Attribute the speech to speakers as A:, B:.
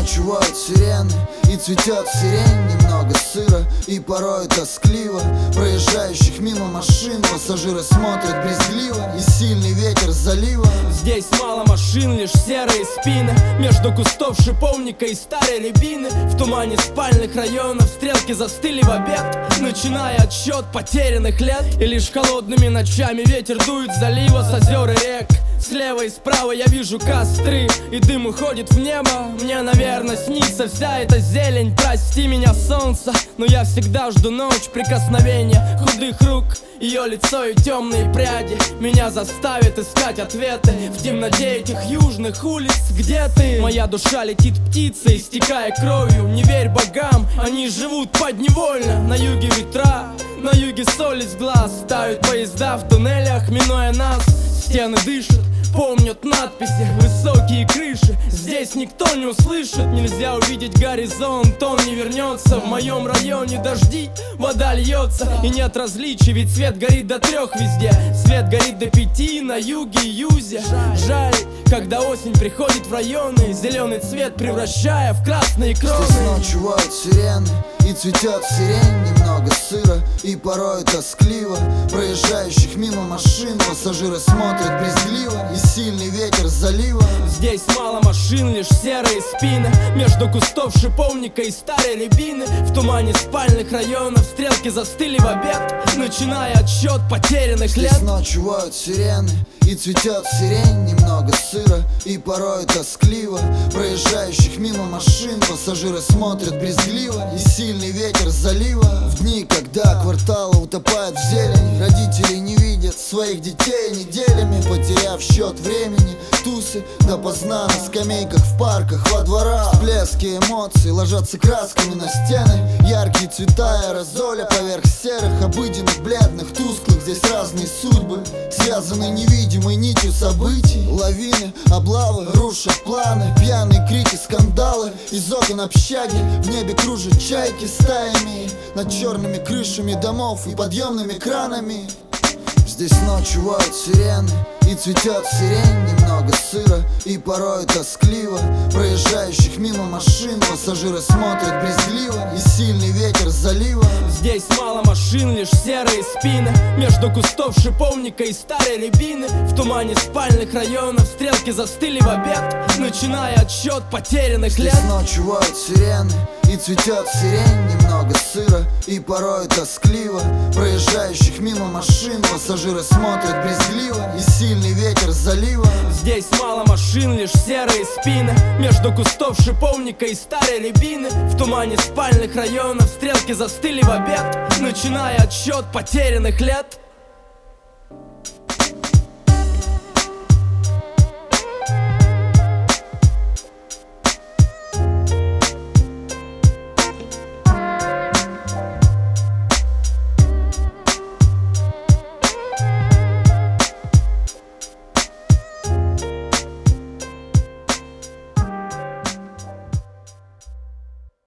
A: ночевают сирены, и цветет сирень. Немного сыро и порой тоскливо. Проезжающих мимо машин пассажиры смотрят брезгливо. И сильный ветер залива.
B: Здесь мало машин, лишь серые спины. Между кустов шиповника и старой рябины. В тумане спальных районов стрелки застыли в обед, начиная отсчет потерянных лет. И лишь холодными ночами ветер дует с залива, с озер и рек. Слева и справа я вижу костры, и дым уходит в небо. Мне, наверное, снится вся эта зелень. Прости меня, солнце, но я всегда жду ночь. Прикосновения худых рук, ее лицо и темные пряди меня заставят искать ответы в темноте этих южных улиц. Где ты? Моя душа летит птицей, истекая кровью. Не верь богам, они живут подневольно. На юге ветра, на юге соль из глаз. Ставят поезда в туннелях, минуя нас. Стены дышат, помнят надписи, высокие крыши. Здесь никто не услышит, нельзя увидеть горизонт, он не вернется. В моем районе дожди, вода льется, и нет различий, ведь свет горит до 3 везде. Свет горит до 5 на юге и юзе. Жаль, когда осень приходит в районы, зеленый цвет превращая в красные кроны.
A: Здесь ночевают сирены, и цветет сирень. Немного сыро и порой тоскливо. Проезжающих мимо машин пассажиры смотрят брезгливо. И сильный ветер залива.
B: Здесь мало машин, лишь серые спины. Между кустов шиповника и старой рябины. В тумане спальных районов стрелки застыли в обед, начиная отсчет потерянных лет.
A: Здесь ночевают сирены, и цветет сирень. Немного сыро и порой тоскливо. Проезжающих мимо машин пассажиры смотрят брезгливо. И сильный ветер залива. В дни, когда кварталы утопают в зелени, родители не видят своих детей неделями, потеряв счет времени. Тусы допоздна на скамейках в парках, во дворах. Всплески эмоций ложатся красками на стены. Яркие цвета аэрозоля поверх серых, обыденных, бледных, тусклых. Здесь разные судьбы, связанные невидимой нитью событий. Лавины, облавы, рушат планы. Пьяные крики, скандалы. Из окон общаги в небе кружат чайки стаями над черными крышами домов и подъемными кранами. Здесь ночевают сирены, и цветет сирень. Немного сыро и порой тоскливо. Проезжающих мимо машин пассажиры смотрят брезгливо. И сильный ветер залива.
B: Здесь мало машин, лишь серые спины. Между кустов шиповника и старой рябины. В тумане спальных районов стрелки застыли в обед, начиная отсчет потерянных лет.
A: Здесь ночевают сирены, и цветет сирень. Немного сыро и порой тоскливо. Проезжающих мимо машин пассажиры смотрят брезгливо. И сильный ветер залива.
B: Здесь мало машин, лишь серые спины. Между кустов шиповника и старой рябины. В тумане спальных районов стрелки застыли в обед, начиная отсчет потерянных лет.